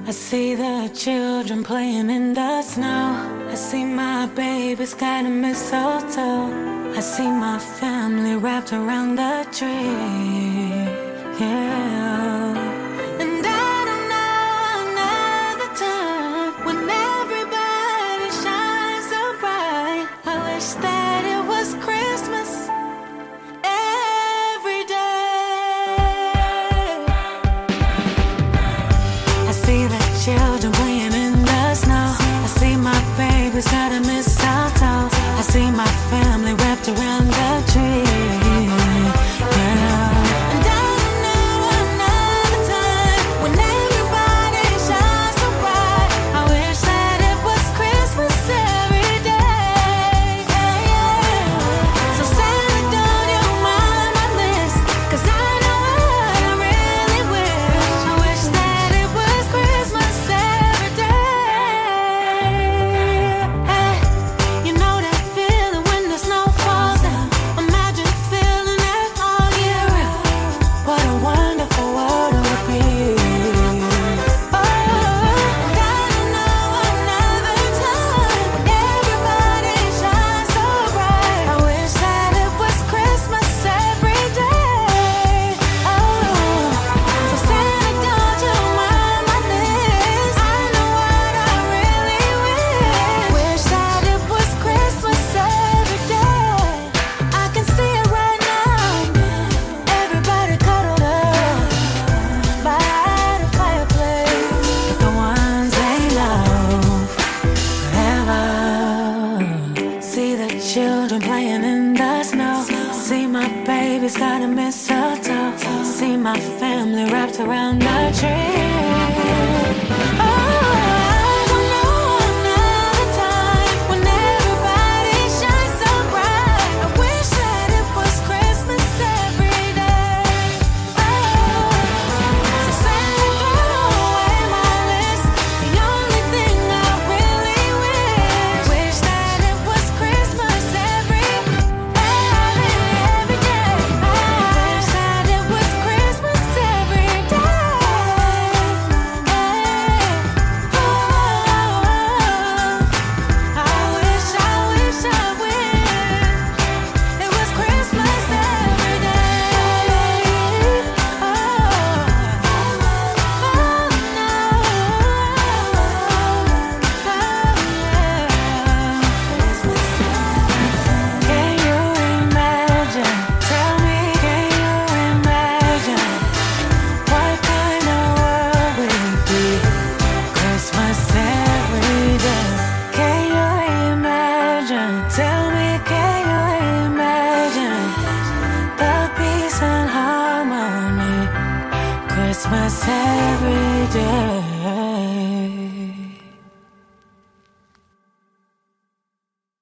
I see the children playing in the snow. I see my baby's got a mistletoe. I see my family wrapped around the tree. Yeah. And I don't know another time when everybody shines so bright. I wish that it was Christmas every day. I see the children playing in the snow. I see my baby's got a mistletoe. I see my family wrapped around the tree. Yeah. And I don't know another time when everybody shines so bright. I wish that it was Christmas every day. Yeah, yeah. So Santa, don't you mind my list? 'Cause I know what I really wish. I wish that it was Christmas every day. Hey, you know that feeling when the snow falls down. Imagine feeling that all year round. What a wonderful world it would be. Oh, and I don't know another time when everybody shines so bright. I wish that it was Christmas every day. Oh, so Santa, don't you mind my list? I know what I really wish. Wish that it was Christmas every day. I can see it right now. Everybody cuddled up by the fireplace with the ones they love forever. See the children playing in the snow. See my baby's got a mistletoe. See my family wrapped around the tree. Oh, I don't know another time when everybody shines so bright. I wish that it was Christmas every day. Oh, so Santa, throw away my list. The only thing I really wish that it was Christmas every day. I wish that it was Christmas every day. It was Christmas every day. Can you imagine? Tell me, can you imagine what kind of world we'd be? Christmas every day. Can you imagine? Tell me, can you imagine the peace and harmony? Christmas every day.